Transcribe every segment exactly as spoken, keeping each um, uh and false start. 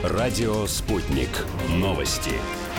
Радио «Спутник». Новости.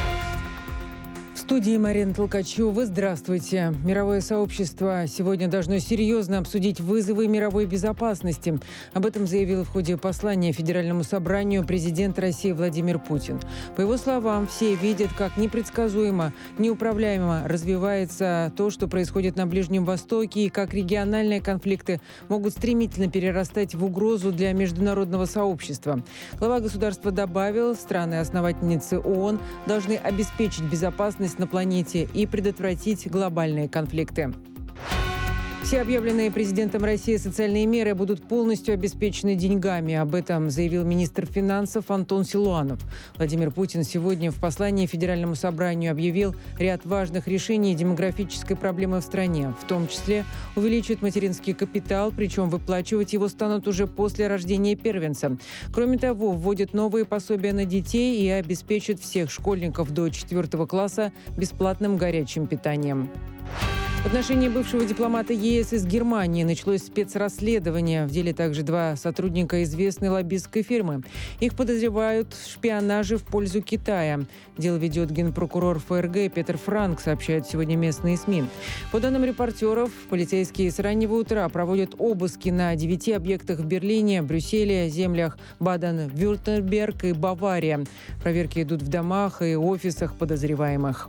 В студии Марина Толкачева. Здравствуйте. Мировое сообщество сегодня должно серьезно обсудить вызовы мировой безопасности. Об этом заявил в ходе послания Федеральному собранию президент России Владимир Путин. По его словам, все видят, как непредсказуемо, неуправляемо развивается то, что происходит на Ближнем Востоке, и как региональные конфликты могут стремительно перерастать в угрозу для международного сообщества. Глава государства добавил, страны-основательницы ООН должны обеспечить безопасность на планете и предотвратить глобальные конфликты. Все объявленные президентом России социальные меры будут полностью обеспечены деньгами. Об этом заявил министр финансов Антон Силуанов. Владимир Путин сегодня в послании Федеральному собранию объявил ряд важных решений демографической проблемы в стране. В том числе увеличит материнский капитал, причем выплачивать его станут уже после рождения первенца. Кроме того, вводит новые пособия на детей и обеспечит всех школьников до четвертого класса бесплатным горячим питанием. В отношении бывшего дипломата ЕС из Германии началось спецрасследование. В деле также два сотрудника известной лоббистской фирмы. Их подозревают в шпионаже в пользу Китая. Дело ведет генпрокурор ФРГ Петер Франк, сообщают сегодня местные СМИ. По данным репортеров, полицейские с раннего утра проводят обыски на девяти объектах в Берлине, Брюсселе, землях Баден-Вюртемберг и Бавария. Проверки идут в домах и офисах подозреваемых.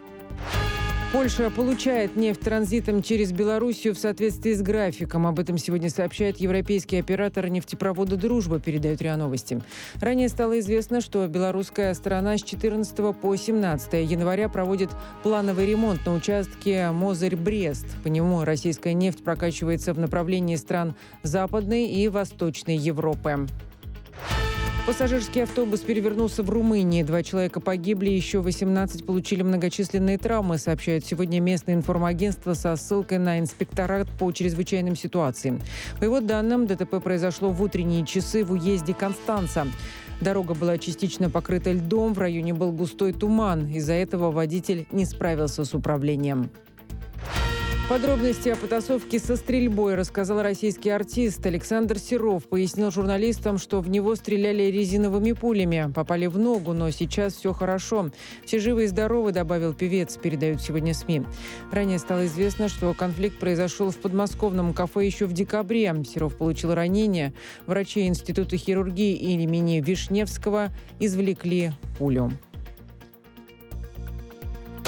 Польша получает нефть транзитом через Белоруссию в соответствии с графиком. Об этом сегодня сообщает европейский оператор нефтепровода «Дружба», передает РИА Новости. Ранее стало известно, что белорусская сторона с четырнадцатого по семнадцатое января проводит плановый ремонт на участке Мозырь-Брест. По нему российская нефть прокачивается в направлении стран Западной и Восточной Европы. Пассажирский автобус перевернулся в Румынии. Два человека погибли, еще восемнадцать получили многочисленные травмы, сообщают сегодня местное информагентство со ссылкой на инспекторат по чрезвычайным ситуациям. По его данным, ДТП произошло в утренние часы в уезде Констанца. Дорога была частично покрыта льдом, в районе был густой туман. Из-за этого водитель не справился с управлением. Подробности о потасовке со стрельбой рассказал российский артист Александр Серов. Пояснил журналистам, что в него стреляли резиновыми пулями. Попали в ногу, но сейчас все хорошо. Все живы и здоровы, добавил певец, передают сегодня СМИ. Ранее стало известно, что конфликт произошел в подмосковном кафе еще в декабре. Серов получил ранение. Врачи Института хирургии имени Вишневского извлекли пулю.